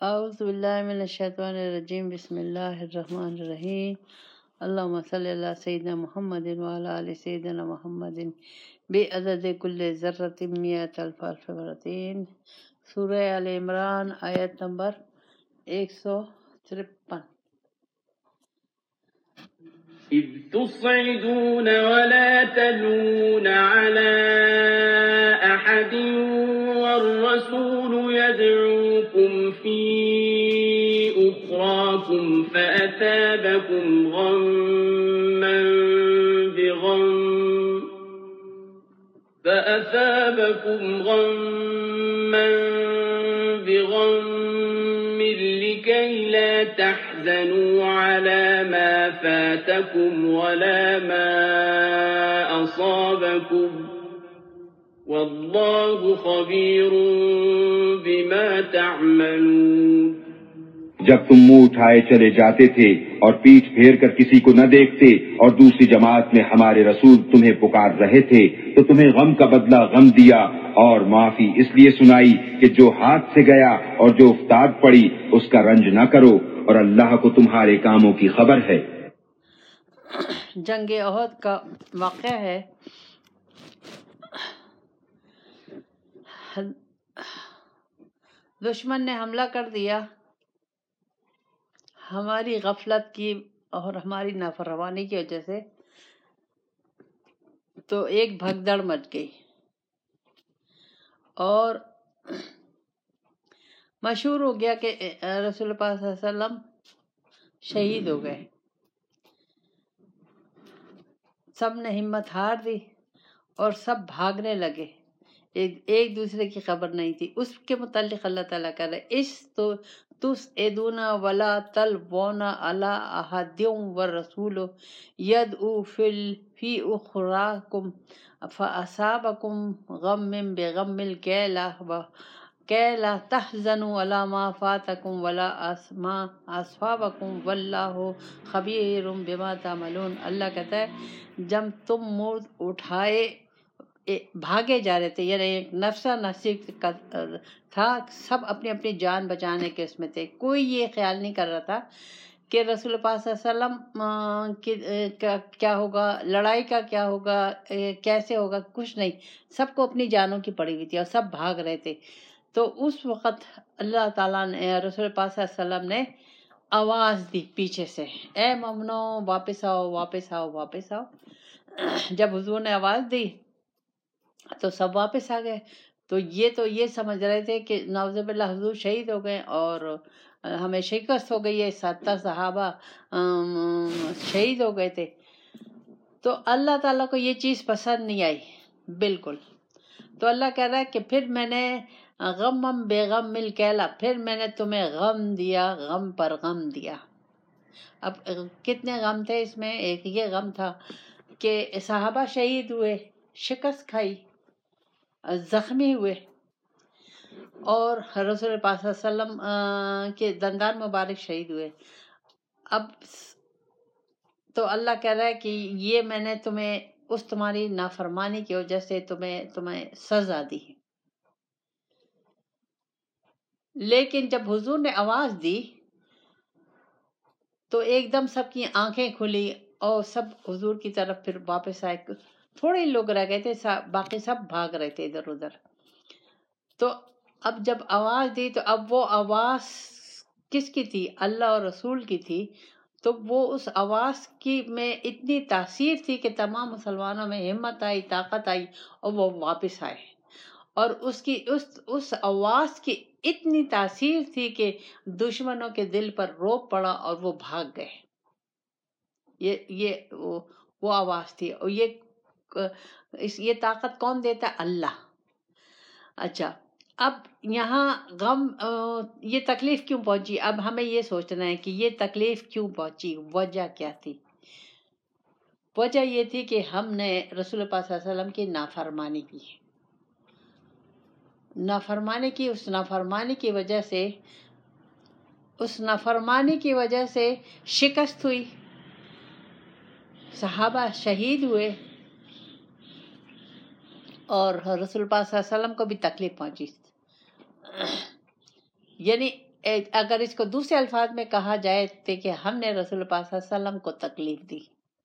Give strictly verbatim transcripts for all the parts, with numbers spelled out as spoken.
اعوذ باللہ من الشیطان الرجیم، بسم اللہ الرحمن الرحیم۔ اللہم صلی اللہ سیدنا محمد وعلی آل سیدنا محمد بعدد کل ذرۃ مئۃ الف الف مرتين۔ سورہ آل عمران آیت نمبر ایک سو ترپن۔ إذ تصعدون ولا تلوون على أحد والرسول يدعوكم في أخراكم فأثابكم غما بغم فأثابكم غما بغم لكي لا تحزنوا على ما فاتكم ولا ما أصابكم والله خبير بما تعملون۔ جب تم منہ اٹھائے چلے جاتے تھے اور پیٹھ پھیر کر کسی کو نہ دیکھتے اور دوسری جماعت میں ہمارے رسول تمہیں پکار رہے تھے تو تمہیں غم کا بدلہ غم دیا اور معافی اس لیے سنائی کہ جو ہاتھ سے گیا اور جو افتاد پڑی اس کا رنج نہ کرو اور اللہ کو تمہارے کاموں کی خبر ہے۔ جنگ احد کا واقعہ ہے۔ دشمن نے حملہ کر دیا ہماری غفلت کی اور ہماری نافرمانی کی وجہ سے، تو ایک بھگدڑ مچ گئی اور مشہور ہو گیا کہ رسول پاک صلی اللہ علیہ وسلم شہید ہو گئے۔ سب نے ہمت ہار دی اور سب بھاگنے لگے، ایک ایک دوسرے کی خبر نہیں تھی۔ اس کے متعلق اللہ تعالیٰ کہہ رہے اس تو تسعدون ولا تلوون علی احد والرسول یدعو فی اخراکم فاصابکم غم بغم لکی لا تحزنوا علی ما فاتکم ولا ما اصابکم واللہ خبیر بما تعملون۔ اللہ کہتا ہے جب تم منہ اٹھائے بھاگے جا رہے تھے، یعنی ایک نفسا نفسی کا تھا، سب اپنی اپنی جان بچانے کے اس میں تھے، کوئی یہ خیال نہیں کر رہا تھا کہ رسول پاک صلی اللہ علیہ وسلم کیا ہوگا، لڑائی کا کیا ہوگا، کیسے ہوگا، کچھ نہیں، سب کو اپنی جانوں کی پڑی ہوئی تھی اور سب بھاگ رہے تھے۔ تو اس وقت اللہ تعالیٰ نے رسول پاک صلی اللہ علیہ وسلم نے آواز دی پیچھے سے، اے مومنو واپس آؤ واپس آؤ واپس آؤ۔ جب حضور نے آواز دی تو سب واپس آ گئے۔ تو یہ تو یہ سمجھ رہے تھے کہ نعوذ باللہ حضور شہید ہو گئے اور ہمیں شکست ہو گئی ہے، ستر صحابہ شہید ہو گئے تھے۔ تو اللہ تعالیٰ کو یہ چیز پسند نہیں آئی بالکل۔ تو اللہ کہہ رہا ہے کہ پھر میں نے غم بے غم مل کیلا، پھر میں نے تمہیں غم دیا، غم پر غم دیا۔ اب کتنے غم تھے اس میں؟ ایک یہ غم تھا کہ صحابہ شہید ہوئے، شکست کھائی، زخمی ہوئے، اور رسول پاک صلی اللہ علیہ وسلم کے دندان مبارک شہید ہوئے۔ اب تو اللہ کہہ رہا ہے کہ یہ میں نے تمہیں اس تمہاری نافرمانی کی وجہ سے تمہیں تمہیں سزا دی۔ لیکن جب حضور نے آواز دی تو ایک دم سب کی آنکھیں کھلی اور سب حضور کی طرف پھر واپس آئے۔ تھوڑے لوگ رہ گئے تھے، باقی سب بھاگ رہے تھے ادھر ادھر۔ تو اب جب آواز دی تو اب وہ آواز کس کی تھی؟ اللہ اور رسول کی تھی۔ تو وہ اس آواز کی میں اتنی تاثیر تھی کہ تمام مسلمانوں میں ہمت آئی، طاقت آئی اور وہ واپس آئے۔ اور اس کی اس اس آواز کی اتنی تاثیر تھی کہ دشمنوں کے دل پر روب پڑا اور وہ بھاگ گئے۔ یہ یہ وہ, وہ آواز تھی، اور یہ اس یہ طاقت کون دیتا ہے؟ اللہ۔ اچھا، اب یہاں غم یہ تکلیف کیوں پہنچی؟ اب ہمیں یہ سوچنا ہے کہ یہ تکلیف کیوں پہنچی، وجہ کیا تھی؟ وجہ یہ تھی کہ ہم نے رسول پاک صلی اللہ علیہ وسلم کی نافرمانی کی نافرمانی کی اس نافرمانی کی وجہ سے اس نافرمانی کی وجہ سے شکست ہوئی، صحابہ شہید ہوئے، اور رسول پاک صلی اللہ علیہ وسلم کو بھی تکلیف پہنچی۔ یعنی اگر اس کو دوسرے الفاظ میں کہا جائے تو کہ ہم نے رسول پاک صلی اللہ علیہ وسلم کو تکلیف دی،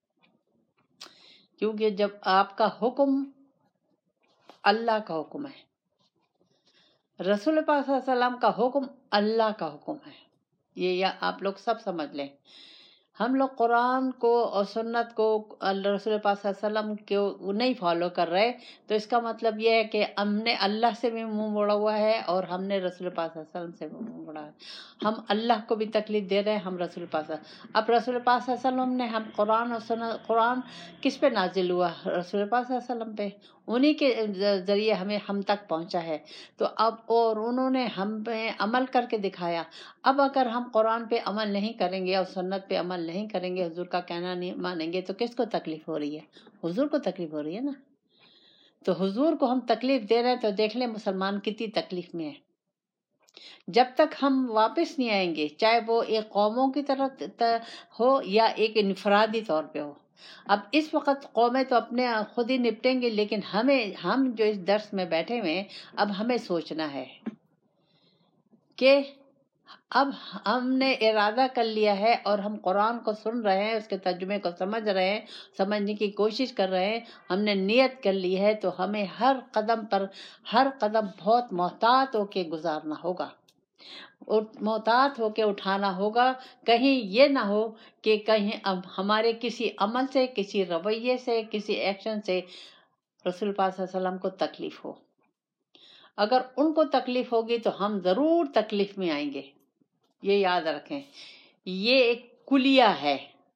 کیونکہ جب آپ کا حکم اللہ کا حکم ہے، رسول پاک صلی اللہ علیہ وسلم کا حکم اللہ کا حکم ہے، یہ یا آپ لوگ سب سمجھ لیں۔ ہم لوگ قرآن کو اور سنت کو اللہ رسول پاک صلی اللہ علیہ وسلم کو نہیں فالو کر رہے، تو اس کا مطلب یہ ہے کہ ہم نے اللہ سے بھی منہ موڑا ہوا ہے اور ہم نے رسول پاک صلی اللہ علیہ وسلم سے بھی منہ موڑا ہے۔ ہم اللہ کو بھی تکلیف دے رہے ہیں، ہم رسول پاک صلی اللہ علیہ وسلم۔ اب رسول پاک صلی اللہ علیہ وسلم نے ہم قرآن اور سنت، قرآن کس پہ نازل ہوا؟ رسول پاک صلی اللہ علیہ وسلم پہ، انہی کے ذریعے ہمیں ہم تک پہنچا ہے۔ تو اب اور انہوں نے ہم پہ عمل کر کے دکھایا۔ اب اگر ہم قرآن پہ عمل نہیں کریں گے اور سنت پہ عمل نہیں کریں گے، حضور کا کہنا نہیں مانیں گے، تو کس کو تکلیف ہو رہی ہے؟ حضور کو تکلیف ہو رہی ہے نا۔ تو حضور کو ہم تکلیف دے رہے ہیں، تو دیکھ لیں مسلمان کتنی تکلیف میں ہے۔ جب تک ہم واپس نہیں آئیں گے، چاہے وہ ایک قوموں کی طرح ہو یا ایک انفرادی طور پہ ہو۔ اب اس وقت قومیں تو اپنے خود ہی نپٹیں گے، لیکن ہمیں، ہم جو اس درس میں بیٹھے ہوئے ہیں، اب ہمیں سوچنا ہے کہ اب ہم نے ارادہ کر لیا ہے اور ہم قرآن کو سن رہے ہیں، اس کے ترجمے کو سمجھ رہے ہیں، سمجھنے کی کوشش کر رہے ہیں، ہم نے نیت کر لی ہے، تو ہمیں ہر قدم پر، ہر قدم بہت محتاط ہو کے گزارنا ہوگا، اور محتاط ہو کے اٹھانا ہوگا۔ کہیں یہ نہ ہو کہ کہیں اب ہمارے کسی عمل سے، کسی رویے سے، کسی ایکشن سے رسول پاک صلی اللہ علیہ وسلم کو تکلیف ہو۔ اگر ان کو تکلیف ہوگی تو ہم ضرور تکلیف میں آئیں گے، یہ یاد رکھیں۔ یہ ایک کلیہ ہے،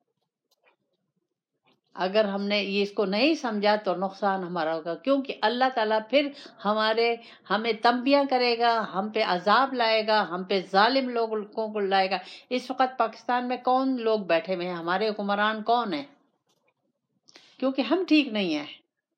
اگر ہم نے یہ اس کو نہیں سمجھا تو نقصان ہمارا ہوگا، کیونکہ اللہ تعالیٰ پھر ہمارے ہمیں تنبیہ کرے گا، ہم پہ عذاب لائے گا، ہم پہ ظالم لوگوں کو لائے گا۔ اس وقت پاکستان میں کون لوگ بیٹھے ہوئے ہیں؟ ہمارے حکمران کون ہیں؟ کیونکہ ہم ٹھیک نہیں ہیں،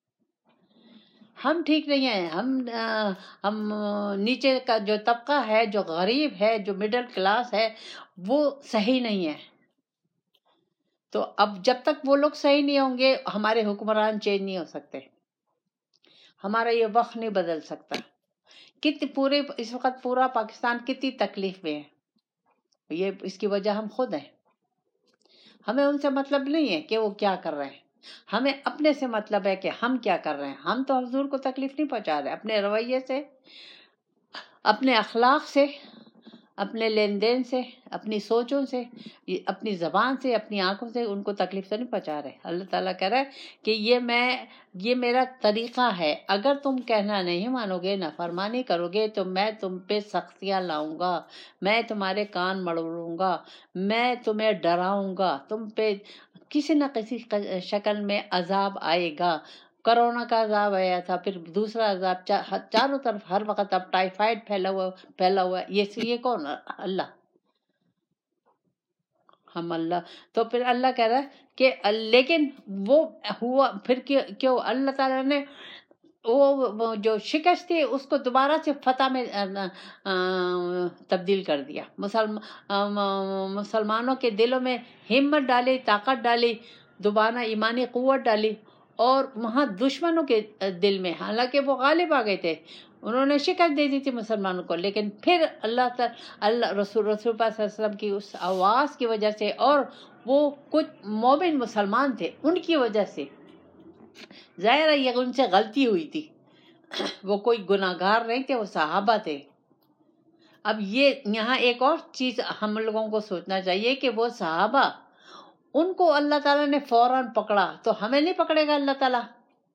ہم ٹھیک نہیں ہیں، ہم ہم نیچے کا جو طبقہ ہے، جو غریب ہے، جو مڈل کلاس ہے، وہ صحیح نہیں ہے۔ تو اب جب تک وہ لوگ صحیح نہیں ہوں گے، ہمارے حکمران چینج نہیں ہو سکتے، ہمارا یہ وقت نہیں بدل سکتا۔ کتنی پورے اس وقت پورا پاکستان کتنی تکلیف میں ہے، یہ اس کی وجہ ہم خود ہیں۔ ہمیں ان سے مطلب نہیں ہے کہ وہ کیا کر رہے ہیں، ہمیں اپنے سے مطلب ہے کہ ہم کیا کر رہے ہیں۔ ہم تو حضور کو تکلیف نہیں پہنچا رہے، اپنے رویے سے، اپنے اخلاق سے، اپنے لین دین سے، اپنی سوچوں سے، اپنی زبان سے، اپنی آنکھوں سے ان کو تکلیف تو نہیں پہنچا رہے۔ اللہ تعالیٰ کہہ رہا ہے کہ یہ میں یہ میرا طریقہ ہے، اگر تم کہنا نہیں مانو گے، نافرمانی کرو گے، تو میں تم پہ سختیاں لاؤں گا، میں تمہارے کان مڑوں گا، میں تمہیں ڈراؤں گا، تم پہ کسی نہ کسی شکل میں عذاب آئے گا۔ کرونا کا عذاب آیا تھا، پھر دوسرا عذاب، چاروں طرف ہر وقت اب ٹائیفائڈ پھیلا ہوا پھیلا ہوا ہے۔ یہ یہ کون؟ اللہ، ہم اللہ۔ تو پھر اللہ کہہ رہا ہے کہ لیکن وہ ہوا پھر کیوں؟ اللہ تعالیٰ نے وہ جو شکست تھی اس کو دوبارہ سے فتح میں تبدیل کر دیا۔ مسلمانوں کے دلوں میں ہمت ڈالی، طاقت ڈالی، دوبارہ ایمانی قوت ڈالی، اور وہاں دشمنوں کے دل میں، حالانکہ وہ غالب آ گئے تھے، انہوں نے شکست دے دی تھی مسلمانوں کو، لیکن پھر اللہ تعالی اللہ رسول رسول پاک صلی اللہ علیہ وسلم کی اس آواز کی وجہ سے، اور وہ کچھ مومن مسلمان تھے ان کی وجہ سے، ظاہر ہے یہ ان سے غلطی ہوئی تھی، وہ کوئی گناہ گار نہیں تھے، وہ صحابہ تھے۔ اب یہ یہاں ایک اور چیز ہم لوگوں کو سوچنا چاہیے کہ وہ صحابہ، ان کو اللہ تعالیٰ نے فوراً پکڑا، تو ہمیں نہیں پکڑے گا اللہ تعالیٰ؟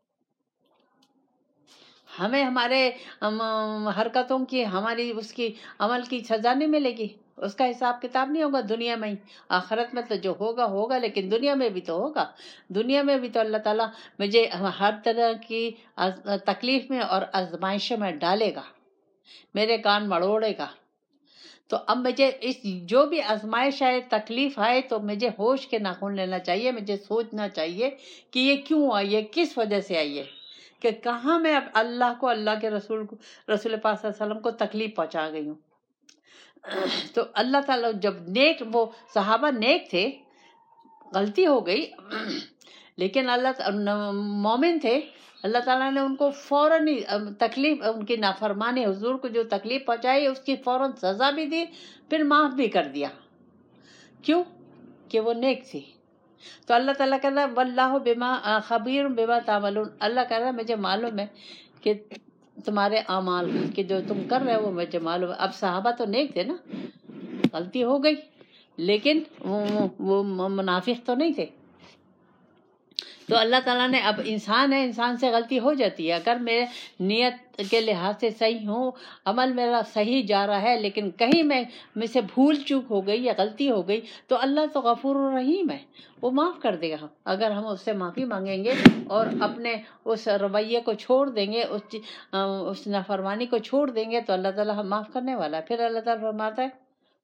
ہمیں ہمارے حرکتوں کی، ہماری اس کی عمل کی سزا نہیں ملے گی، اس کا حساب کتاب نہیں ہوگا دنیا میں ہی، آخرت میں تو جو ہوگا ہوگا، لیکن دنیا میں بھی تو ہوگا۔ دنیا میں بھی تو اللہ تعالیٰ مجھے ہر طرح کی تکلیف میں اور آزمائشوں میں ڈالے گا، میرے کان مڑوڑے گا۔ تو اب مجھے اس جو بھی آزمائش آئے، تکلیف آئے، تو مجھے ہوش کے ناخن لینا چاہیے، مجھے سوچنا چاہیے کہ یہ کیوں آئی ہے، کس وجہ سے آئی ہے، کہ کہاں میں اب اللہ کو، اللہ کے رسول کو، رسول پاک صلی اللہ علیہ وسلم کو تکلیف پہنچا گئی ہوں۔ تو اللہ تعالیٰ جب نیک، وہ صحابہ نیک تھے، غلطی ہو گئی، لیکن اللہ مومن تھے، اللہ تعالیٰ نے ان کو فوراً ہی تکلیف، ان کی نافرمانی حضور کو جو تکلیف پہنچائی اس کی فوراً سزا بھی دی، پھر معاف بھی کر دیا. کیوں؟ کہ وہ نیک تھی. تو اللہ تعالیٰ کہتا ہے واللہ بما خبیر بما تعملون، اللہ کہہ رہا ہے مجھے معلوم ہے کہ تمہارے اعمال کہ جو تم کر رہے ہو مجھے معلوم ہے. اب صحابہ تو نیک تھے نا، غلطی ہو گئی لیکن وہ منافق تو نہیں تھے. تو اللہ تعالیٰ نے، اب انسان ہے، انسان سے غلطی ہو جاتی ہے. اگر میں نیت کے لحاظ سے صحیح ہوں، عمل میرا صحیح جا رہا ہے، لیکن کہیں میں میں سے بھول چوک ہو گئی یا غلطی ہو گئی تو اللہ تو غفور الرحیم ہے، وہ معاف کر دے گا. اگر ہم اس سے معافی مانگیں گے اور اپنے اس رویے کو چھوڑ دیں گے، اس اس نافرمانی کو چھوڑ دیں گے تو اللہ تعالیٰ ہم معاف کرنے والا ہے. پھر اللہ تعالیٰ فرماتا ہے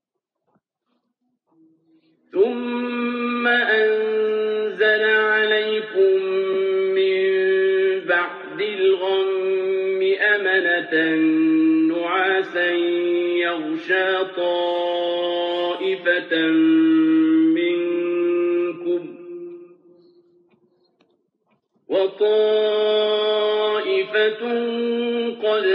ثم أنزل عليكم من بعد الغم أمنة نعاسا يغشى طائفة منكم وطائفة قد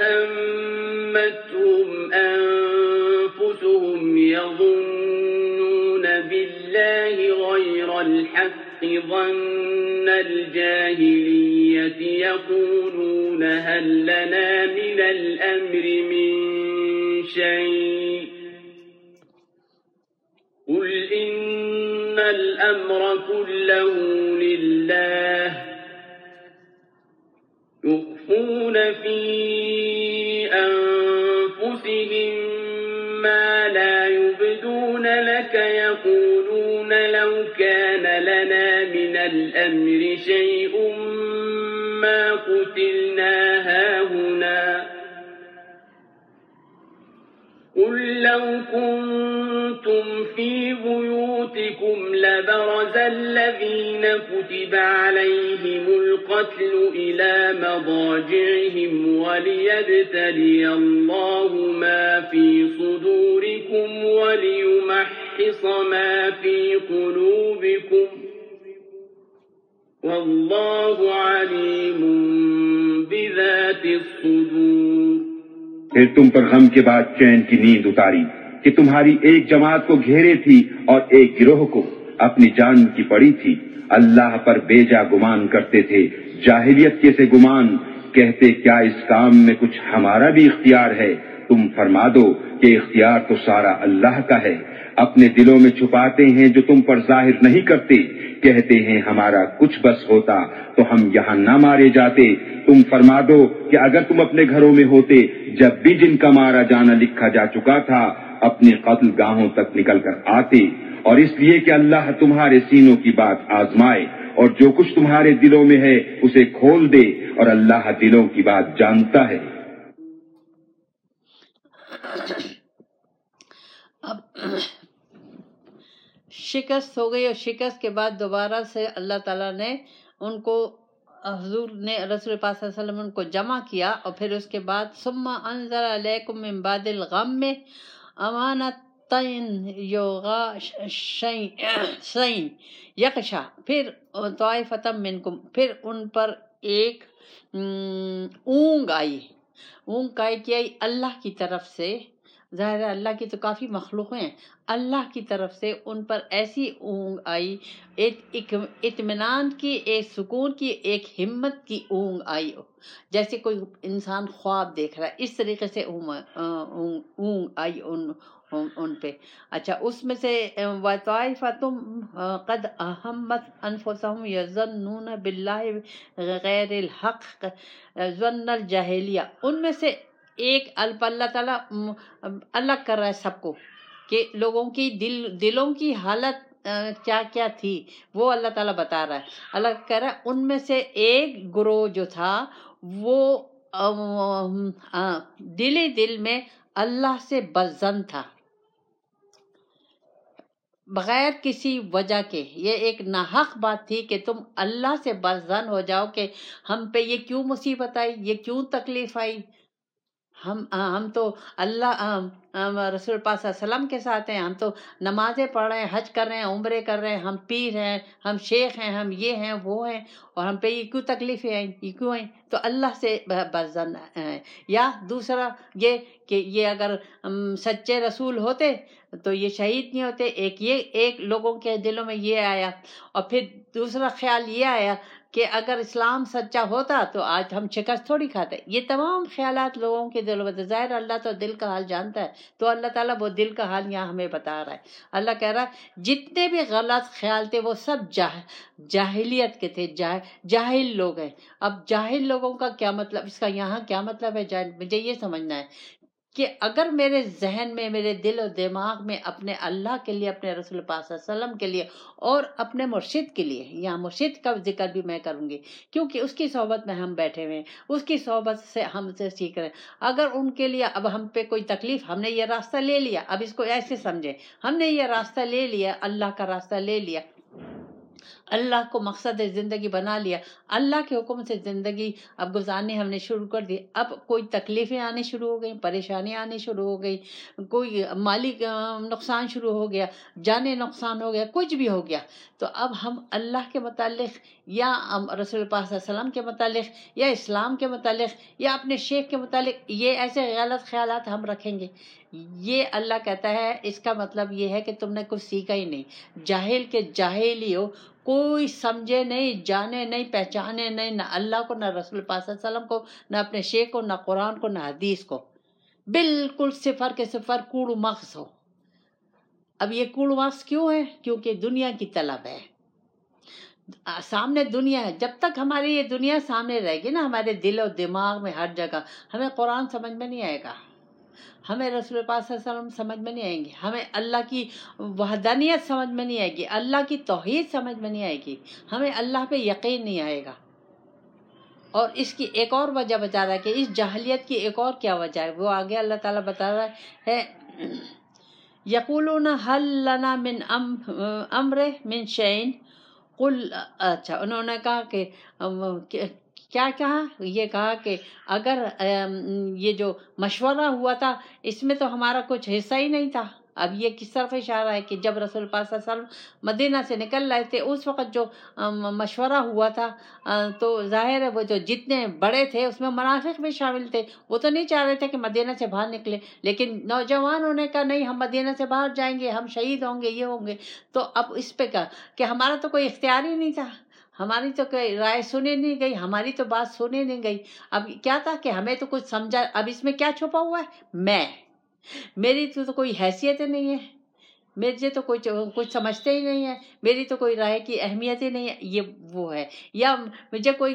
أهمتهم أنفسهم يظنون بالله غير الحق ظن الجاهلية يقولون هل لنا من الأمر من شيء قل إن الأمر كله لله يخفون في أنفسهم ما لا يبدون لك يقولون لو كان لنا من الأمر شيء ما قتلنا هاهنا قل لو كنتم في بيوتكم لبرز الذين كتب عليهم القتل إلى مضاجعهم وليبتلي الله ما في صدوركم وليمحص ما في قلوبكم والله عليم بذات الصدور. پھر تم پر غم کے بعد چین کی نیند اتاری کہ تمہاری ایک جماعت کو گھیرے تھی اور ایک گروہ کو اپنی جان کی پڑی تھی. اللہ پر بیجا گمان کرتے تھے، جاہلیت کے سے گمان، کہتے کیا اس کام میں کچھ ہمارا بھی اختیار ہے؟ تم فرما دو کہ اختیار تو سارا اللہ کا ہے. اپنے دلوں میں چھپاتے ہیں جو تم پر ظاہر نہیں کرتے، کہتے ہیں ہمارا کچھ بس ہوتا تو ہم یہاں نہ مارے جاتے. تم فرما دو کہ اگر تم اپنے گھروں میں ہوتے جب بھی جن کا مارا جانا لکھا جا چکا تھا اپنی قتل گاہوں تک نکل کر آتے، اور اس لیے کہ اللہ تمہارے سینوں کی بات آزمائے اور جو کچھ تمہارے دلوں میں ہے اسے کھول دے، اور اللہ دلوں کی بات جانتا ہے. اب شکست ہو گئی اور شکست کے بعد دوبارہ سے اللہ تعالیٰ نے ان کو، حضور نے، رسول پاک صلی اللہ علیہ وسلم ان کو جمع کیا، اور پھر اس کے بعد ثم انزل علیکم من بعد الغم امانتین یغشین یغشا، پھر طائفۃ منکم، پھر ان پر ایک اونگ آئی. اونگ آئی کیا؟ اللہ کی طرف سے. ظاہر ہے اللہ کی تو کافی مخلوق ہیں، اللہ کی طرف سے ان پر ایسی اونگ آئی، ایک اطمینان کی، ایک سکون کی، ایک ہمت کی اونگ آئی، جیسے کوئی انسان خواب دیکھ رہا ہے، اس طریقے سے اونگ آئی ان ان پہ. اچھا، اس میں سے وَطَائِفَةٌ قَدْ أَهَمَّتْ أَنفُسَهُمْ يَظُنُّونَ بِاللَّهِ غَيْرِ الْحَقِّ ظَنَّ الْجَاهِلِيَّةِ، ان میں سے ایک اللہ تعالیٰ الگ کر رہا ہے سب کو کہ لوگوں کی دل دلوں کی حالت کیا کیا تھی، وہ اللہ تعالیٰ بتا رہا ہے. اللہ کہہ رہا ہے ان میں سے ایک گروہ جو تھا وہ دل دل میں اللہ سے بدظن تھا بغیر کسی وجہ کے. یہ ایک ناحق بات تھی کہ تم اللہ سے بدظن ہو جاؤ کہ ہم پہ یہ کیوں مصیبت آئی، یہ کیوں تکلیف آئی، ہم ہم تو اللہ رسول پاک صلی اللہ علیہ وسلم کے ساتھ ہیں، ہم تو نمازیں پڑھ رہے ہیں، حج کر رہے ہیں، عمرے کر رہے ہیں، ہم پیر ہیں، ہم شیخ ہیں، ہم یہ ہیں وہ ہیں، اور ہم پہ یہ کیوں تکلیفیں آئیں، یہ کیوں آئیں؟ تو اللہ سے برزن ہے۔ یا دوسرا یہ کہ یہ اگر سچے رسول ہوتے تو یہ شہید نہیں ہوتے۔ ایک یہ ایک لوگوں کے دلوں میں یہ آیا، اور پھر دوسرا خیال یہ آیا کہ اگر اسلام سچا ہوتا تو آج ہم شکست تھوڑی کھاتے۔ یہ تمام خیالات لوگوں کے دلوں میں، ظاہر اللہ تو دل کا حال جانتا ہے، تو اللہ تعالیٰ وہ دل کا حال یہاں ہمیں بتا رہا ہے۔ اللہ کہہ رہا ہے جتنے بھی غلط خیال تھے وہ سب جاہ جاہلیت کے تھے، جاہ جاہل لوگ ہیں۔ اب جاہل لوگوں کا کیا مطلب، اس کا یہاں کیا مطلب ہے جاہل؟ مجھے یہ سمجھنا ہے کہ اگر میرے ذہن میں، میرے دل و دماغ میں اپنے اللہ کے لیے، اپنے رسول پاک صلی اللہ علیہ وسلم کے لیے اور اپنے مرشد کے لیے، یہاں مرشد کا ذکر بھی میں کروں گی کیونکہ اس کی صحبت میں ہم بیٹھے ہوئے ہیں، اس کی صحبت سے ہم سے سیکھ رہے ہیں۔ اگر ان کے لیے اب ہم پہ کوئی تکلیف، ہم نے یہ راستہ لے لیا، اب اس کو ایسے سمجھے، ہم نے یہ راستہ لے لیا، اللہ کا راستہ لے لیا، اللہ کو مقصد زندگی بنا لیا، اللہ کے حکم سے زندگی اب گزارنی ہم نے شروع کر دی۔ اب کوئی تکلیفیں آنی شروع ہو گئی، پریشانیاں آنی شروع ہو گئی، کوئی مالی نقصان شروع ہو گیا، جانے نقصان ہو گیا، کچھ بھی ہو گیا، تو اب ہم اللہ کے متعلق یا رسول پاک صلی اللہ علیہ وسلم کے متعلق یا اسلام کے متعلق یا اپنے شیخ کے متعلق یہ ایسے غلط خیالات ہم رکھیں گے۔ یہ اللہ کہتا ہے اس کا مطلب یہ ہے کہ تم نے کچھ سیکھا ہی نہیں، جاہل کے جاہل ہی ہو، کوئی سمجھے نہیں، جانے نہیں، پہچانے نہیں، نہ اللہ کو، نہ رسول پاک صلی اللہ علیہ وسلم کو، نہ اپنے شیخ کو، نہ قرآن کو، نہ حدیث کو، بالکل صفر کے صفر کوڑ مغز ہو۔ اب یہ کوڑ مغز کیوں ہے؟ کیونکہ دنیا کی طلب ہے، سامنے دنیا ہے۔ جب تک ہماری یہ دنیا سامنے رہے گی نا، ہمارے دل و دماغ میں ہر جگہ، ہمیں قرآن سمجھ میں نہیں آئے گا، ہمیں رسول پاک صلی اللہ علیہ وسلم سمجھ میں نہیں آئیں گے، ہمیں اللہ کی وحدانیت سمجھ میں نہیں آئے گی، اللہ کی توحید سمجھ میں نہیں آئے گی، ہمیں اللہ پہ یقین نہیں آئے گا۔ اور اس کی ایک اور وجہ بتا رہا ہے کہ اس جاہلیت کی ایک اور کیا وجہ ہے، وہ آگے اللہ تعالیٰ بتا رہا ہے، یقولون حل لنا من امر من شیء قل، اچھا انہوں نے کہا کہ کیا کہا، یہ کہا کہ اگر یہ جو مشورہ ہوا تھا اس میں تو ہمارا کچھ حصہ ہی نہیں تھا۔ اب یہ کس طرف اشارہ ہے کہ جب رسول پاک صلی اللہ علیہ وسلم مدینہ سے نکل رہے تھے اس وقت جو مشورہ ہوا تھا تو ظاہر ہے وہ جو جتنے بڑے تھے اس میں منافق بھی شامل تھے، وہ تو نہیں چاہ رہے تھے کہ مدینہ سے باہر نکلے، لیکن نوجوانوں نے کہا نہیں ہم مدینہ سے باہر جائیں گے، ہم شہید ہوں گے، یہ ہوں گے۔ تو اب اس پہ کہا کہ ہمارا تو کوئی اختیار ہی نہیں تھا، ہماری تو کوئی رائے سنی نہیں گئی، ہماری تو بات سنی نہیں گئی۔ اب کیا تھا کہ ہمیں تو کچھ سمجھا، اب اس میں کیا چھپا ہوا ہے، میں میری تو, تو کوئی حیثیت ہی نہیں ہے، مجھے تو کوئی کچھ سمجھتے ہی نہیں ہے، میری تو کوئی رائے کی اہمیت ہی نہیں ہے، یہ وہ ہے، یا مجھے کوئی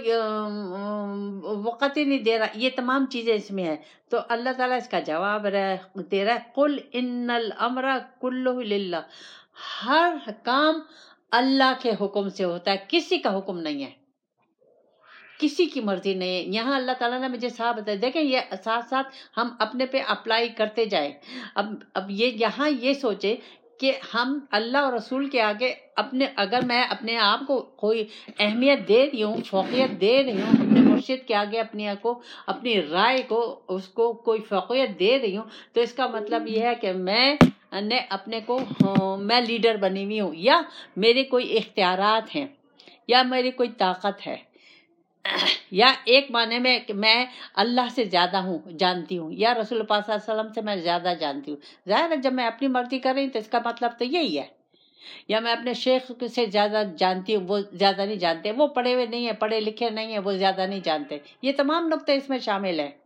وقت ہی نہیں دے رہا، یہ تمام چیزیں اس میں ہیں۔ تو اللہ تعالیٰ اس کا جواب دے رہا ہے، قل ان الامر کلہ للہ، ہر کام اللہ کے حکم سے ہوتا ہے، کسی کا حکم نہیں ہے، کسی کی مرضی نہیں ہے۔ یہاں اللہ تعالیٰ نے مجھے صاحب بتایا، دیکھیں یہ ساتھ ساتھ ہم اپنے پہ اپلائی کرتے جائیں۔ اب اب یہ یہاں یہ سوچے کہ ہم اللہ اور رسول کے آگے اپنے، اگر میں اپنے آپ کو کوئی اہمیت دے رہی ہوں، فوقیت دے رہی ہوں اپنے مرشد کے آگے، اپنے کو اپنی رائے کو اس کو کوئی فوقیت دے رہی ہوں، تو اس کا مطلب یہ ہے کہ میں نے اپنے کو میں لیڈر بنی ہوئی ہوں، یا میرے کوئی اختیارات ہیں، یا میری کوئی طاقت ہے، یا ایک معنی میں کہ میں اللہ سے زیادہ ہوں، جانتی ہوں، یا رسول پاک صلی اللہ علیہ وسلم سے میں زیادہ جانتی ہوں۔ ظاہر ہے جب میں اپنی مرضی کر رہی ہوں تو اس کا مطلب تو یہی ہے، یا میں اپنے شیخ سے زیادہ جانتی ہوں، وہ زیادہ نہیں جانتے، وہ پڑھے ہوئے نہیں ہیں، پڑھے لکھے نہیں ہیں، وہ زیادہ نہیں جانتے، یہ تمام نقطے اس میں شامل ہیں۔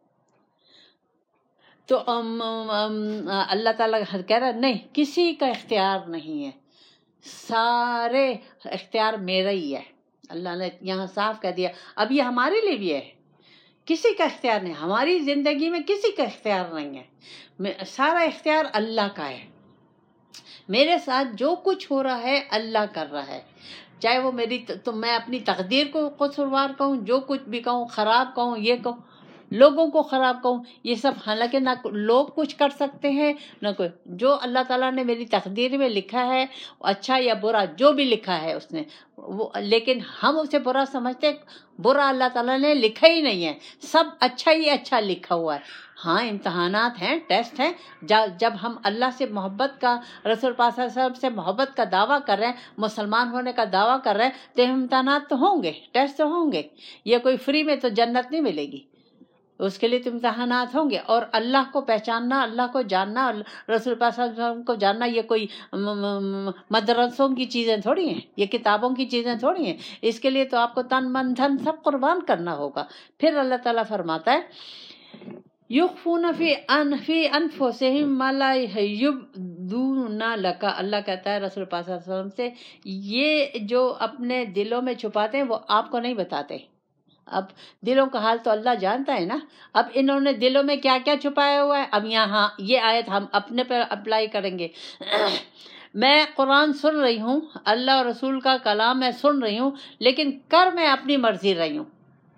تو ام ام اللہ تعالیٰ کہہ رہا ہے نہیں، کسی کا اختیار نہیں ہے، سارے اختیار میرا ہی ہے۔ اللہ نے یہاں صاف کہہ دیا، اب یہ ہمارے لیے بھی ہے، کسی کا اختیار نہیں، ہماری زندگی میں کسی کا اختیار نہیں ہے، سارا اختیار اللہ کا ہے۔ میرے ساتھ جو کچھ ہو رہا ہے اللہ کر رہا ہے، چاہے وہ میری تو میں اپنی تقدیر کو قصوروار کہوں، جو کچھ بھی کہوں، خراب کہوں، یہ کہوں، لوگوں کو خراب کہوں، یہ سب حالانکہ نہ لوگ کچھ کر سکتے ہیں نہ کوئی، جو اللہ تعالیٰ نے میری تقدیر میں لکھا ہے اچھا یا برا جو بھی لکھا ہے اس نے وہ، لیکن ہم اسے برا سمجھتے، برا اللہ تعالیٰ نے لکھا ہی نہیں ہے، سب اچھا ہی اچھا لکھا ہوا ہے۔ ہاں امتحانات ہیں، ٹیسٹ ہیں، جب ہم اللہ سے محبت کا، رسول پاک صلی اللہ علیہ وسلم سے محبت کا دعویٰ کر رہے ہیں، مسلمان ہونے کا دعویٰ کر رہے ہیں، تو امتحانات تو ہوں گے، ٹیسٹ تو ہوں گے، یہ کوئی فری میں تو جنت نہیں ملے گی، اس کے لیے تو امتحانات ہوں گے۔ اور اللہ کو پہچاننا، اللہ کو جاننا، رسول پاک صلی اللہ علیہ وسلم کو جاننا، یہ کوئی مدرسوں کی چیزیں تھوڑی ہیں، یہ کتابوں کی چیزیں تھوڑی ہیں، اس کے لیے تو آپ کو تن من دھن سب قربان کرنا ہوگا۔ پھر اللہ تعالیٰ فرماتا ہے یخفون فی ان فی انفسہم ما لا یبدون لک، اللہ کہتا ہے رسول پاک صلی اللہ علیہ وسلم سے، یہ جو اپنے دلوں میں چھپاتے ہیں وہ آپ کو نہیں بتاتے۔ اب دلوں کا حال تو اللہ جانتا ہے نا، اب انہوں نے دلوں میں کیا کیا چھپایا ہوا ہے، اب یہاں یہ آیت ہم اپنے پر اپلائی کریں گے۔ میں قرآن سن رہی ہوں، اللہ اور رسول کا کلام میں سن رہی ہوں، لیکن کر میں اپنی مرضی رہی ہوں،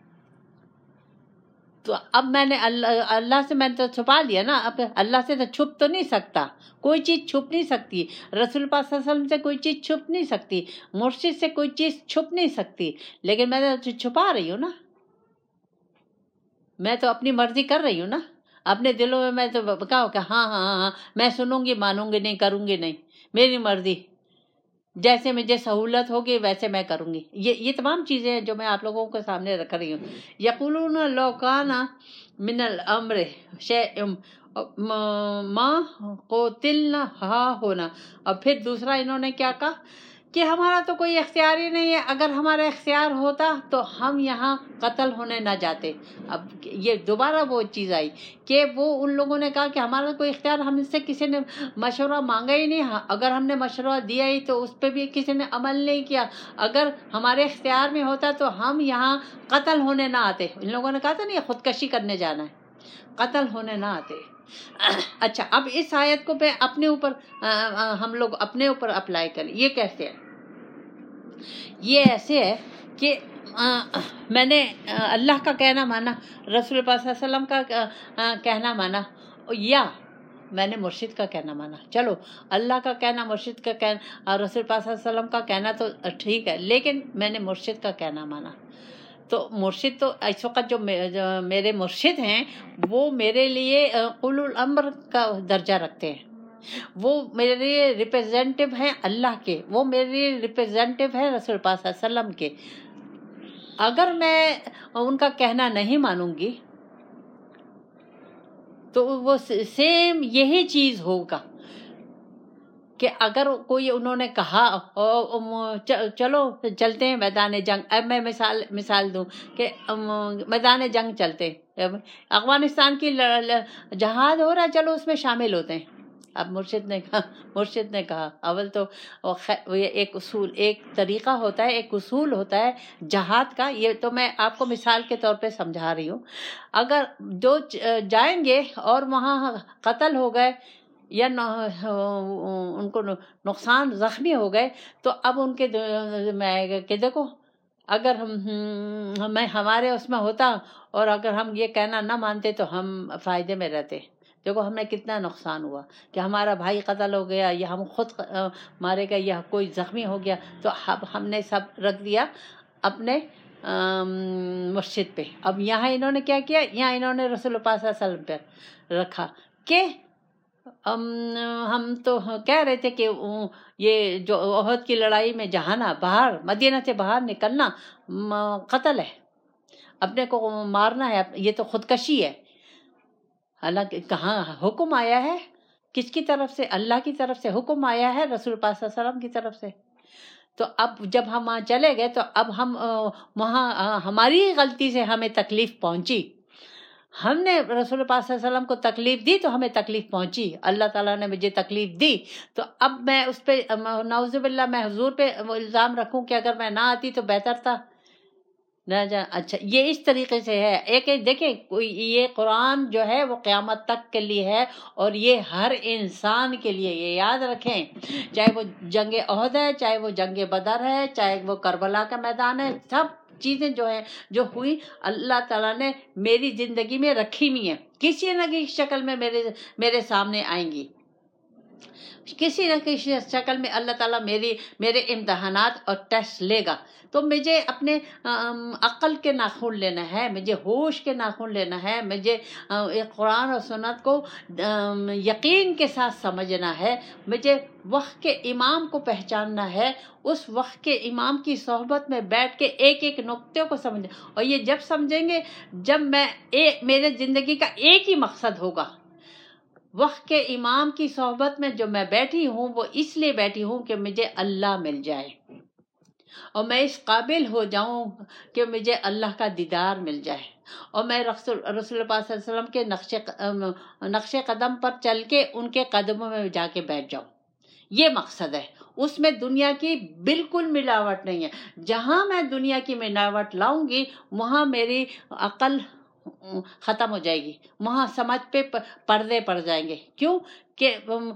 تو اب میں نے اللہ اللہ سے میں نے تو چھپا لیا نا، اب اللہ سے تو چھپ تو نہیں سکتا، کوئی چیز چھپ نہیں سکتی، رسول پاک صلی اللہ علیہ وسلم سے کوئی چیز چھپ نہیں سکتی، مرشد سے کوئی چیز چھپ نہیں سکتی، لیکن میں تو چھپا رہی ہوں نا، میں تو اپنی مرضی کر رہی ہوں نا، اپنے دلوں میں میں تو کہا کہ ہاں ہاں ہاں میں سنوں گی، مانوں گی نہیں، کروں گی نہیں، میری مرضی، جیسے مجھے سہولت ہوگی ویسے میں کروں گی۔ یہ یہ تمام چیزیں ہیں جو میں آپ لوگوں کے سامنے رکھ رہی ہوں۔ یقولون لو کان من الامر شیء ما قتلنا ہا ہونا، اور پھر دوسرا انہوں نے کیا کہا کہ ہمارا تو کوئی اختیار ہی نہیں ہے، اگر ہمارا اختیار ہوتا تو ہم یہاں قتل ہونے نہ جاتے۔ اب یہ دوبارہ وہ چیز آئی کہ وہ ان لوگوں نے کہا کہ ہمارا کوئی اختیار، ہم سے کسی نے مشورہ مانگا ہی نہیں، اگر ہم نے مشورہ دیا ہی تو اس پہ بھی کسی نے عمل نہیں کیا، اگر ہمارے اختیار میں ہوتا تو ہم یہاں قتل ہونے نہ آتے۔ ان لوگوں نے کہا تھا نہیں خودکشی کرنے جانا ہے، قتل ہونے نہ آتے۔ اچھا اب اس آیت کو پہ اپنے اوپر ہم لوگ اپنے اوپر اپلائی کریں، یہ کیسے ہے؟ یہ ایسے ہے کہ میں نے اللہ کا کہنا مانا، رسول پاک صلی اللہ علیہ وسلم کا کہنا مانا، یا میں نے مرشد کا کہنا مانا۔ چلو اللہ کا کہنا، مرشد کا کہنا، رسول پاک صلی اللہ علیہ وسلم کا کہنا تو ٹھیک ہے، لیکن میں نے مرشد کا کہنا مانا۔ تو مرشد تو اس وقت جو میرے مرشد ہیں وہ میرے لیے اولو الامر کا درجہ رکھتے ہیں، وہ میرے لیے ریپرزینٹیو ہیں اللہ کے، وہ میرے لیے ریپرزینٹیو ہیں رسول پاک صلی اللہ علیہ وسلم کے۔ اگر میں ان کا کہنا نہیں مانوں گی تو وہ سیم یہی چیز ہوگا کہ اگر کوئی انہوں نے کہا چلو چلتے ہیں میدان جنگ، اب میں مثال مثال دوں کہ میدان جنگ چلتے، افغانستان کی جہاد ہو رہا ہے، چلو اس میں شامل ہوتے ہیں۔ اب مرشد نے کہا مرشد نے کہا اول تو ایک اصول، ایک طریقہ ہوتا ہے، ایک اصول ہوتا ہے جہاد کا، یہ تو میں آپ کو مثال کے طور پہ سمجھا رہی ہوں۔ اگر جو جائیں گے اور وہاں قتل ہو گئے یا ان کو نقصان زخمی ہو گئے تو اب ان کے میں کہ دیکھو اگر ہم میں ہمارے اس میں ہوتا اور اگر ہم یہ کہنا نہ مانتے تو ہم فائدے میں رہتے، دیکھو ہمیں کتنا نقصان ہوا کہ ہمارا بھائی قتل ہو گیا یا ہم خود مارے گئے یا کوئی زخمی ہو گیا، تو اب ہم نے سب رکھ دیا اپنے مرشد پہ۔ اب یہاں انہوں نے کیا کیا، یہاں انہوں نے رسول پاک صلی اللہ علیہ وسلم پہ رکھا کہ ہم تو کہہ رہے تھے کہ یہ جو احد کی لڑائی میں جہانا، باہر مدینہ سے باہر نکلنا قتل ہے، اپنے کو مارنا ہے، یہ تو خودکشی ہے۔ حالانکہ کہاں حکم آیا ہے، کس کی طرف سے؟ اللہ کی طرف سے حکم آیا ہے، رسول پاک صلی اللہ علیہ وسلم کی طرف سے۔ تو اب جب ہم وہاں چلے گئے تو اب ہم وہاں ہماری غلطی سے ہمیں تکلیف پہنچی، ہم نے رسول پاک صلی اللہ علیہ وسلم کو تکلیف دی تو ہمیں تکلیف پہنچی، اللہ تعالیٰ نے مجھے تکلیف دی، تو اب میں اس پہ نعوذ باللہ میں حضور پہ الزام رکھوں کہ اگر میں نہ آتی تو بہتر تھا نہ جا۔ اچھا یہ اس طریقے سے ہے۔ ایک دیکھیں کوئی یہ قرآن جو ہے وہ قیامت تک کے لیے ہے، اور یہ ہر انسان کے لیے، یہ یاد رکھیں، چاہے وہ جنگ احد ہے، چاہے وہ جنگ بدر ہے، چاہے وہ کربلا کا میدان ہے، سب چیزیں جو ہیں جو ہوئی اللہ تعالیٰ نے میری زندگی میں رکھی ہوئی ہیں، کسی نہ کسی شکل میں میرے میرے سامنے آئیں گی، کسی نہ کسی شکل میں اللہ تعالیٰ میری میرے امتحانات اور ٹیسٹ لے گا۔ تو مجھے اپنے عقل کے ناخن لینا ہے، مجھے ہوش کے ناخن لینا ہے، مجھے قرآن اور سنت کو یقین کے ساتھ سمجھنا ہے، مجھے وقت کے امام کو پہچاننا ہے، اس وقت کے امام کی صحبت میں بیٹھ کے ایک ایک نقطے کو سمجھنا، اور یہ جب سمجھیں گے جب میں ایک میرے زندگی کا ایک ہی مقصد ہوگا، وقت کے امام کی صحبت میں جو میں بیٹھی ہوں وہ اس لیے بیٹھی ہوں کہ مجھے اللہ مل جائے اور میں اس قابل ہو جاؤں کہ مجھے اللہ کا دیدار مل جائے، اور میں رسول رسول پاک صلی اللہ علیہ وسلم کے نقش نقش قدم پر چل کے ان کے قدموں میں جا کے بیٹھ جاؤں۔ یہ مقصد ہے، اس میں دنیا کی بالکل ملاوٹ نہیں ہے۔ جہاں میں دنیا کی ملاوٹ لاؤں گی وہاں میری عقل ختم ہو جائے گی، وہاں سمجھ پہ پردے پڑ جائیں گے۔ کیوں کہ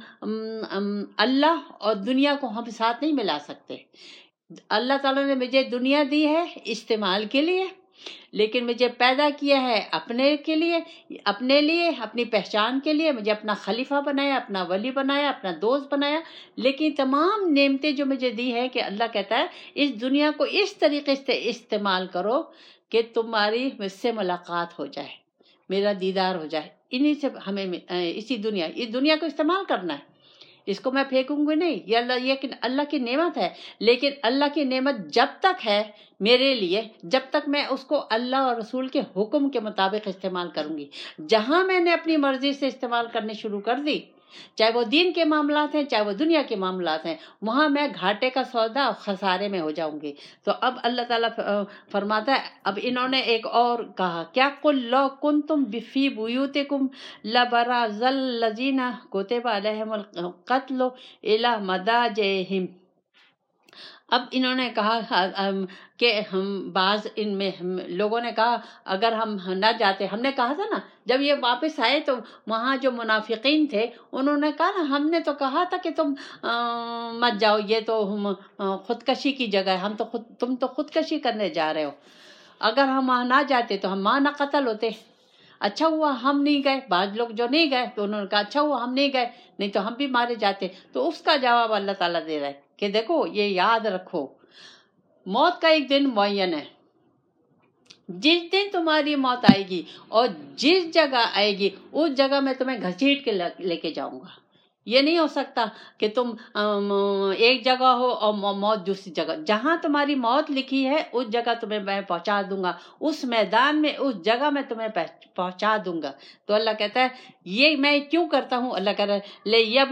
اللہ اور دنیا کو ہم ساتھ نہیں ملا سکتے۔ اللہ تعالیٰ نے مجھے دنیا دی ہے استعمال کے لیے، لیکن مجھے پیدا کیا ہے اپنے کے لیے، اپنے لیے، اپنی پہچان کے لیے، مجھے اپنا خلیفہ بنایا، اپنا ولی بنایا، اپنا دوست بنایا۔ لیکن تمام نعمتیں جو مجھے دی ہے کہ اللہ کہتا ہے اس دنیا کو اس طریقے سے استعمال کرو کہ تمہاری مجھ سے ملاقات ہو جائے، میرا دیدار ہو جائے۔ انہی سے ہمیں اسی دنیا اس دنیا کو استعمال کرنا ہے، اس کو میں پھینکوں گی نہیں۔ یہ اللہ یہ اللہ کی نعمت ہے، لیکن اللہ کی نعمت جب تک ہے میرے لیے، جب تک میں اس کو اللہ اور رسول کے حکم کے مطابق استعمال کروں گی۔ جہاں میں نے اپنی مرضی سے استعمال کرنی شروع کر دی، چاہے وہ دین کے معاملات ہیں چاہے وہ دنیا کے معاملات ہیں، وہاں میں گھاٹے کا سودا اور خسارے میں ہو جاؤں گی۔ تو اب اللہ تعالیٰ فرماتا ہے، اب انہوں نے ایک اور کہا کیا، قل لو کنتم فی بیوتکم لبرز الذین کتب علیہم القتل الی مضاجعہم۔ اب انہوں نے کہا کہ ہم بعض ان میں ہم لوگوں نے کہا اگر ہم نہ جاتے، ہم نے کہا تھا نا جب یہ واپس آئے تو وہاں جو منافقین تھے انہوں نے کہا نا ہم نے تو کہا تھا کہ تم مت جاؤ، یہ تو ہم خودکشی کی جگہ ہے، ہم تو خود تم تو خودکشی کرنے جا رہے ہو، اگر ہم وہاں نہ جاتے تو ہم وہاں نہ قتل ہوتے، اچھا ہوا ہم نہیں گئے۔ بعض لوگ جو نہیں گئے تو انہوں نے کہا اچھا ہوا ہم نہیں گئے، نہیں تو ہم بھی مارے جاتے۔ تو اس کا جواب اللہ تعالیٰ دے رہا ہے کہ دیکھو یہ یاد رکھو، موت کا ایک دن معین ہے، جس دن تمہاری موت آئے گی اور جس جگہ آئے گی اس جگہ میں تمہیں گھسیٹ کے لے کے جاؤں گا۔ یہ نہیں ہو سکتا کہ تم ایک جگہ ہو اور موت دوسری جگہ، جہاں تمہاری موت لکھی ہے اس جگہ تمہیں میں پہنچا دوں گا، اس میدان میں اس جگہ میں تمہیں پہنچا دوں گا۔ تو اللہ کہتا ہے یہ میں کیوں کرتا ہوں؟ اللہ کہتا ہے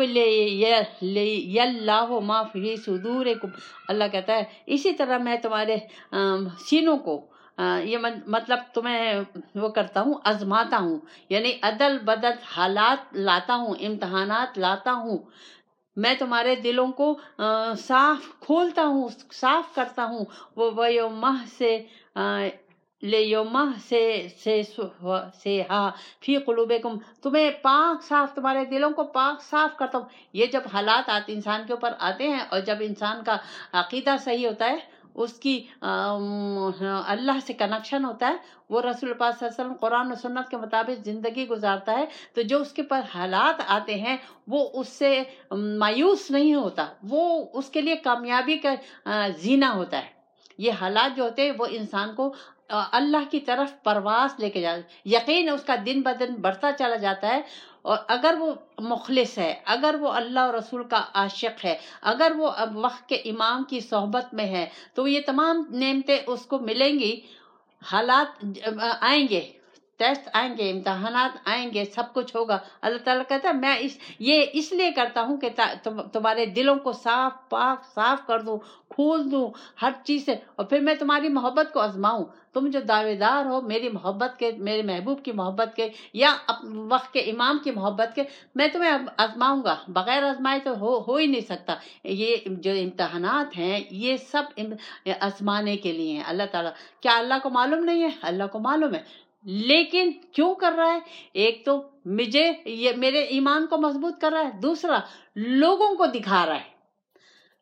لِيَبْلِيَ مَا فِي صُدُورِكُمْ، اللہ کہتا ہے اسی طرح میں تمہارے سینوں کو یہ مطلب تمہیں وہ کرتا ہوں، آزماتا ہوں، یعنی عدل بدل حالات لاتا ہوں، امتحانات لاتا ہوں، میں تمہارے دلوں کو صاف کھولتا ہوں، صاف کرتا ہوں۔ وہ وَيَوْمَهْ سے لِيَوْمَهْ سے سے سے ہاں فی قلوبکم، تمہیں پاک صاف، تمہارے دلوں کو پاک صاف کرتا ہوں۔ یہ جب حالات آتے انسان کے اوپر آتے ہیں اور جب انسان کا عقیدہ صحیح ہوتا ہے، اس کی اللہ سے کنیکشن ہوتا ہے، وہ رسول پاک صلی اللہ علیہ وسلم قرآن و سنت کے مطابق زندگی گزارتا ہے، تو جو اس کے پر حالات آتے ہیں وہ اس سے مایوس نہیں ہوتا، وہ اس کے لیے کامیابی کا زینہ ہوتا ہے۔ یہ حالات جو ہوتے ہیں وہ انسان کو اللہ کی طرف پرواز لے کے جاتا ہے، یقین اس کا دن بدن بڑھتا چلا جاتا ہے، اور اگر وہ مخلص ہے، اگر وہ اللہ اور رسول کا عاشق ہے، اگر وہ اب وقت کے امام کی صحبت میں ہے تو یہ تمام نعمتیں اس کو ملیں گی۔ حالات آئیں گے، ٹیسٹ آئیں گے، امتحانات آئیں گے، سب کچھ ہوگا۔ اللہ تعالیٰ کہتا ہے میں اس یہ اس لیے کرتا ہوں کہ تمہارے دلوں کو صاف پاک صاف کر دوں، کھول دوں ہر چیز سے، اور پھر میں تمہاری محبت کو آزماؤں۔ تم جو دعوے دار ہو میری محبت کے، میرے محبوب کی محبت کے، یا وقت کے امام کی محبت کے، میں تمہیں آزماؤں گا، بغیر آزمائے تو ہو ہو ہی نہیں سکتا۔ یہ جو امتحانات ہیں یہ سب آزمانے کے لیے ہیں۔ اللہ تعالیٰ کیا اللہ کو معلوم نہیں ہے؟ اللہ کو معلوم ہے، لیکن کیوں کر رہا ہے؟ ایک تو مجھے یہ میرے ایمان کو مضبوط کر رہا ہے، دوسرا لوگوں کو دکھا رہا ہے،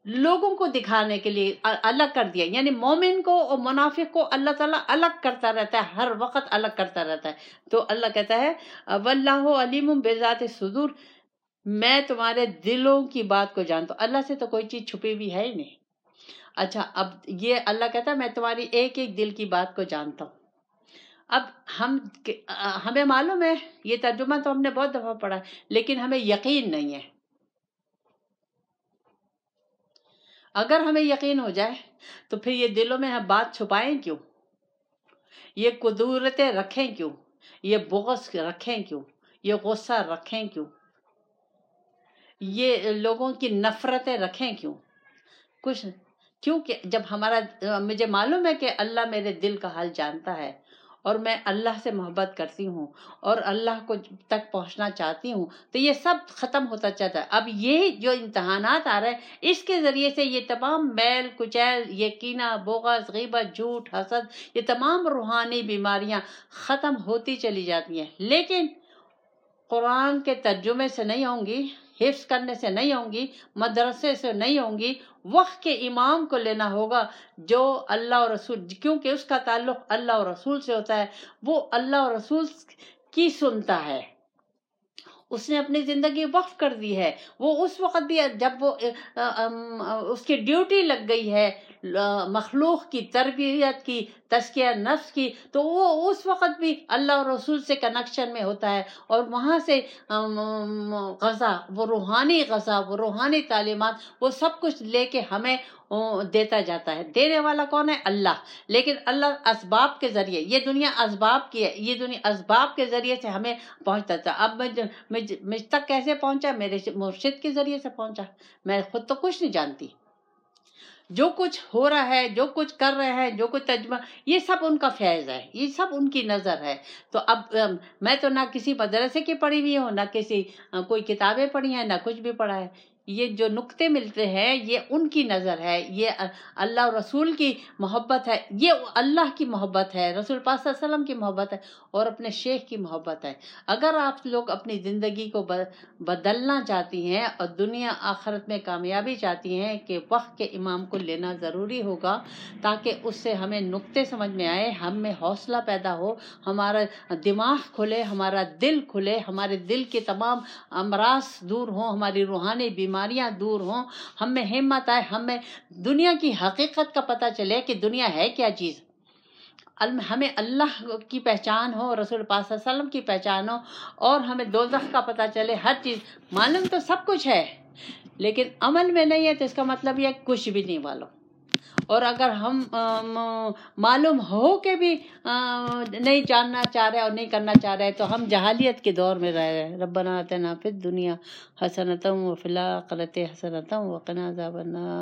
لوگوں کو دکھانے کے لیے الگ کر دیا. یعنی مومن کو اور منافق کو اللہ تعالیٰ الگ کرتا رہتا ہے، ہر وقت الگ کرتا رہتا ہے. تو اللہ کہتا ہے واللہ علیم بذات الصدور، میں تمہارے دلوں کی بات کو جانتا ہوں. اللہ سے تو کوئی چیز چھپی بھی ہے ہی نہیں. اچھا، اب یہ اللہ کہتا ہے میں تمہاری ایک ایک دل کی بات کو جانتا ہوں. اب ہم ہمیں معلوم ہے، یہ ترجمہ تو ہم نے بہت دفعہ پڑھا ہے، لیکن ہمیں یقین نہیں ہے. اگر ہمیں یقین ہو جائے تو پھر یہ دلوں میں ہم بات چھپائیں کیوں؟ یہ قدورتیں رکھیں کیوں؟ یہ بغض رکھیں کیوں؟ یہ غصہ رکھیں کیوں؟ یہ لوگوں کی نفرتیں رکھیں کیوں؟ کچھ کیونکہ جب ہمارا مجھے معلوم ہے کہ اللہ میرے دل کا حال جانتا ہے، اور میں اللہ سے محبت کرتی ہوں اور اللہ کو تک پہنچنا چاہتی ہوں، تو یہ سب ختم ہوتا چاہتا ہے. اب یہ جو امتحانات آ رہے ہیں، اس کے ذریعے سے یہ تمام میل کچیل، یہ کینہ، بغض، غیبت، جھوٹ، حسد، یہ تمام روحانی بیماریاں ختم ہوتی چلی جاتی ہیں. لیکن قرآن کے ترجمے سے نہیں ہوں گی، حفظ کرنے سے نہیں ہوں گی، مدرسے سے نہیں ہوں گی. وقت کے امام کو لینا ہوگا جو اللہ اور رسول، کیونکہ اس کا تعلق اللہ اور رسول سے ہوتا ہے، وہ اللہ اور رسول کی سنتا ہے. اس نے اپنی زندگی وقف کر دی ہے. وہ اس وقت بھی جب وہ اس کی ڈیوٹی لگ گئی ہے مخلوق کی تربیت کی، تزکیہ نفس کی، تو وہ اس وقت بھی اللہ اور رسول سے کنیکشن میں ہوتا ہے، اور وہاں سے غذا، وہ روحانی غذا، وہ روحانی تعلیمات، وہ سب کچھ لے کے ہمیں دیتا جاتا ہے. دینے والا کون ہے؟ اللہ. لیکن اللہ اسباب کے ذریعے، یہ دنیا اسباب کی ہے، یہ دنیا اسباب کے ذریعے سے ہمیں پہنچتا تھا. اب مجھ تک کیسے پہنچا؟ میرے مرشد کے ذریعے سے پہنچا. میں خود تو کچھ نہیں جانتی. جو کچھ ہو رہا ہے، جو کچھ کر رہے ہیں، جو کچھ تجربہ، یہ سب ان کا فیض ہے، یہ سب ان کی نظر ہے. تو اب میں تو نہ کسی مدرسے کی پڑھی ہوئی ہوں، نہ کسی کوئی کتابیں پڑھی ہیں، نہ کچھ بھی پڑھا ہے. یہ جو نقطے ملتے ہیں یہ ان کی نظر ہے، یہ اللہ اور رسول کی محبت ہے، یہ اللہ کی محبت ہے، رسول پاک صلی اللہ علیہ وسلم کی محبت ہے، اور اپنے شیخ کی محبت ہے. اگر آپ لوگ اپنی زندگی کو بدلنا چاہتی ہیں اور دنیا آخرت میں کامیابی چاہتی ہیں، کہ وقت کے امام کو لینا ضروری ہوگا، تاکہ اس سے ہمیں نقطے سمجھ میں آئے، ہم میں حوصلہ پیدا ہو، ہمارا دماغ کھلے، ہمارا دل کھلے، ہمارے دل کے تمام امراض دور ہوں، ہماری روحانی بیماریاں دور ہوں، ہم میں ہمت آئے، ہم میں دنیا کی حقیقت کا پتہ چلے کہ دنیا ہے کیا چیز. ہمیں اللہ کی پہچان ہو، رسول پاک صلی اللہ علیہ وسلم کی پہچان ہو، اور ہمیں دوزخ کا پتہ چلے. ہر چیز معلوم تو سب کچھ ہے، لیکن عمل میں نہیں ہے، تو اس کا مطلب یہ کچھ بھی نہیں معلوم. اور اگر ہم معلوم ہو کے بھی نہیں جاننا چاہ رہے اور نہیں کرنا چاہ رہے، تو ہم جہالیت کے دور میں رہ رہے ہیں. ربنا آتنا فی الدنیا حسنۃ وفی الآخرۃ حسنۃ وقنا عذاب النار.